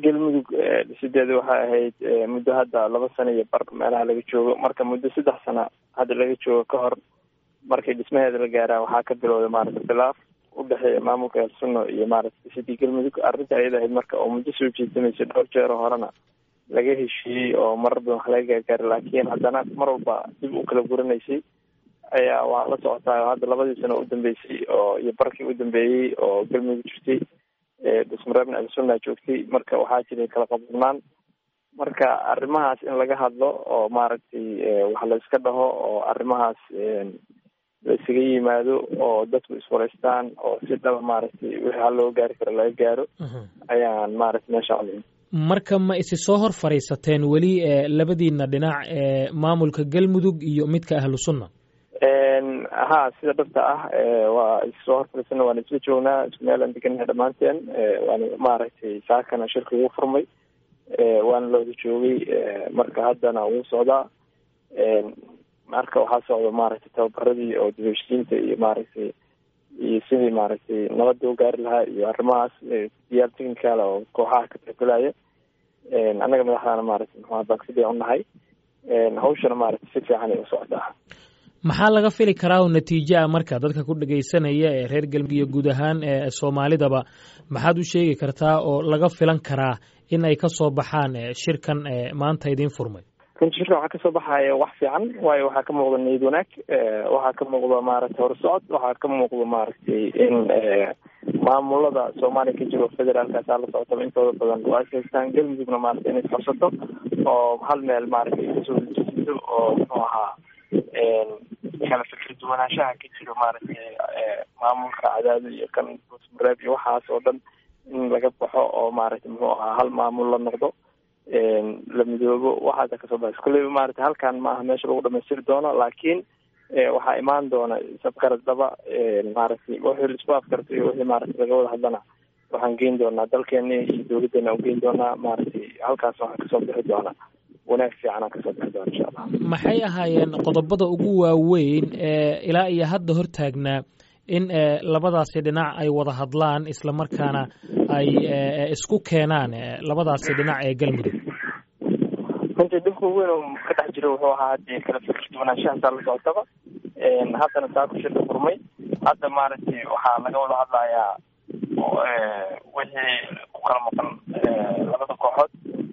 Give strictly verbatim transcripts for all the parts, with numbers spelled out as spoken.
galmudug sideeda waxay ahayd muddo hadda laba sano iyo bar meelaha laga joogo marka muddo saddex sano hadda laga joogo ka hor markay dhismaheeda la gaaraan waxaa ka bilowday maaragtay khilaaf udhexeeya maamulka Ahlusunna iyo maaragtay sidii galmudug arrinta ayada ahayd marka oo muddo soo jeedinaysay dhowr jeer horena laga heshiiyey oo marar badan wax laga gaargaaray laakiin haddana mar walba dib u kala guranaysay ayaa waa la socotaa hadda labadii sano u dambeysay oo iyo barkii u dambeeyey oo galmudug jirtay dhismareebna Ahlusunna joogtay marka waxaa jiray kala qabnaan marka arrimahaas in laga hadlo oo maaragtay wax la iska dhaho oo arrimahaas la isaga yimaado oo dadku iswareystaan oo si dhaba maaragtay wixii hal loo gaari karo laga gaaro ayaan maaragtay meesha codin marka ma isi soo hor fariisateen weli labadiina dhinac ee maamulka galmudug iyo midka Ahlusunna ha sida dhabta ah waa isoo hor fariisana waan isla joognaa isku meel aan degannahay dhammaanteen waan maaragtay saakana shirka ugu furmay waana la wada joogay marka haddana wuu socdaa marka waxaa socda maaragtay tababaradii oo dibheshiinta iyo maaragtay iyo sidii maaragtay nabadda u gaari lahaa iyo arrimahaas diyaar technical oo kooxaha ka tixgelaya annaga madaxdaana maaragtay muxuu baan sidii unahay hawshana maaragtay si fiican ay u socdaa maxaa laga fili karaa oo natiijo ah marka dadka ku dhageysanaya ee reer galmudug iyo guud ahaan ee Soomaalidaba maxaad u sheegi kartaa oo laga filan karaa in ay ka soo baxaan shirkan maanta idin furmay runtii shirkan waxaa kasoo baxaya wax fiican waayo waxaa ka muuqda niyad wanaag waxaa ka muuqda maaragtay horsocod waxaa ka muuqda maaragtay in maamulada Soomaaliya ka jiro federaalkaas la socotaba intooda badan waa haystaan galmudugna maaragtay inay qabsato oo hal meel maaragtay kasoo jeedo oo muxuu ahaa kala fikir duwanaanshaha ka jiro maaragtay maamulka cadaadada iyo kan dhismareeb iyo waxaas oo dhan in laga baxo oo maaragtay muxuu ahaa hal maamul la noqdo la midoobo waxaasa kasoo baxay kulleyba maaragtay halkan maaha meesha lagu dhamaystiri doono laakiin waxaa imaan doona sabkarad daba maaragtay wixii laisku afkarto iyo wixii maaragtay laga wada hadlana waxaan geyn doonaa dalkeena iyo dawladdeena u geyn doonaa maaragtay halkaas waxaan kasoo bixi doonaa wanaag fiican aan kasoo bixi doona insha allah maxay ahaayeen qodobada ugu waaweyn ee ilaa iyo hadda hortaagnaa in labadaasi dhinac ay wada hadlaan isla markaana ay isku keenaan labadaasi dhinac ee galmudug runtii dhibka weyn oo ka dhex jiro wuxuu ahaa hadii kala fikir duwanaanshahaasa la socotaba haddana saa ku shirka furmay hadda maaragtay waxaa laga wada hadlayaa wixii ku kala maqan labada kooxood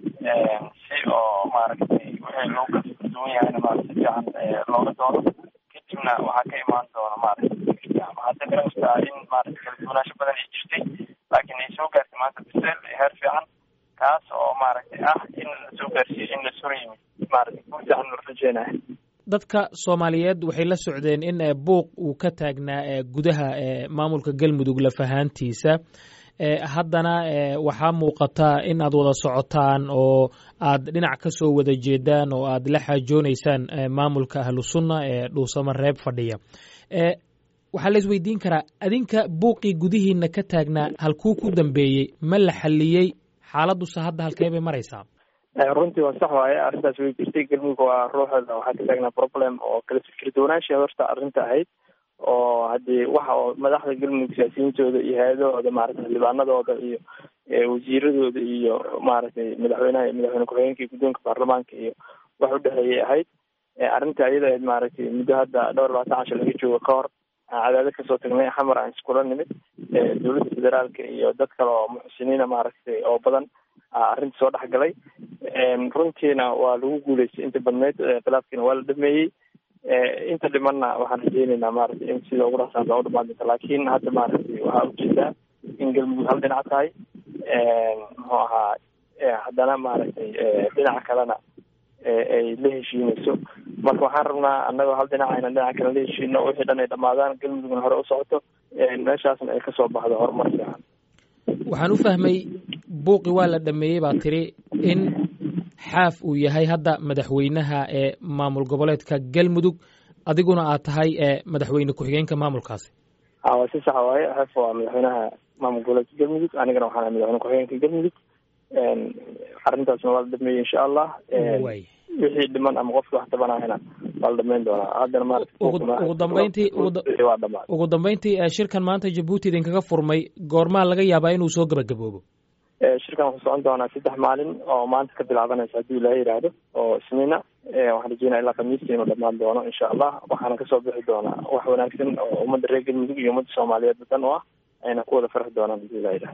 si oo maaragtay wixii loo kala fikir duwan yahayna maaragtay fiican looga doono kadibna waxaa ka imaan doona maaragtay hadda garastaa in maaragtay kala duwanaansho badan ay jirtay laakiin ay soo gaartay maanta biseel heer fiican kaas oo maaragtay ah in la soo gaarsiiyo in la sura yimid maaragtay ku fiican loo rajeynayo dadka Soomaaliyeed waxay la socdeen in buuq uu ka taagnaa gudaha maamulka galmudug la fahantiisa haddana waxaa muuqata in aad wada socotaan oo aad dhinac ka soo wada jeedaan oo aad la xajoonaysaan maamulka Ahlusunna ee Dhuusamareeb fadhiya waxaa la isweydiin karaa adinka buuqii gudihiina ka taagnaa halkuu ku dambeeyey ma la xaliyey xaaladuse hadda halkee bay maraysaa runtii waa sax waaye arrintaas way jirtay galmudug waa ruuxeeda waxaa ka taagnaa problem oo kala fikir duwanaansha horta arrinta ahayd oo haddii waxa oo madaxda galmudug siyaasiyiintooda iyo hay-adahooda maaragtay xildhibaanadooda iyo wasiiradooda iyo maaragtay madaxweynaha iyo madaxweyne ku-xigeenka iyo guddoonka baarlamaanka iyo wax u dhexeeyay ahayd arrinta iyada ahayd maaragtay muddo hadda dhowr labaatan casho laga joogo ka hor cadaado kasoo tagnay xamar aan iskula nimid dowladda federaalka iyo dad kale oo muxsiniina maaragtay oo badan arrinta soo dhex galay runtiina waa lagu guuleystay inta badneyd khilaafkiina waa la dhameeyey inta dhimanna waxaan rajeyneynaa maaragtay in sida ugu dhaqsaasa u dhamaan doonta laakiin hadda maaragtay waxaa ujeedaa in galmudug hal dhinac tahay muxuu ahaa haddana maaragtay dhinaca kalena ay la heshiinayso marka waxaan rabnaa annagoo hal dhinac ayna dhinaca kale la heshiino wixii dhan ay dhamaadaan galmudugna hore u socoto meeshaasna ay kasoo baxdo horumar fiican waxaan u fahmay buuqi waa la dhameeyey baa tiri in xaaf uu yahay hadda madaxweynaha ee maamul goboleedka galmudug adiguna aad tahay madaxweyne ku-xigeenka maamulkaasi waa si sax waaye xaaf waa madaxweynaha maamul goboleedka galmudug anigana waxaan madaxweyne ku-xigeenka galmudug arrintaasna waa la dhameeyey insha allah wixii dhiman ama qofkii wax tabanahayna waa la dhamayn doonaa haddana maaraugu dambeyntii ugu dambeyntii shirkan maanta Jabuuti idinkaga furmay goormaa laga yaabaa inuu soo gabagaboobo shirkan wuxuu socon doonaa saddex maalin oo maanta ka bilaabanaysa haddii ilaahay yidhaahdo oo isniina waxaan rajeynaya ilaa khamiistii inuu dhammaan doono insha allah waxaana kasoo bixi doonaa wax wanaagsan oo ummadda reer galmudug iyo ummadda soomaaliyeed badan oo ah ayna ku wada farxi doonaan haddii ilaahay yidhahdo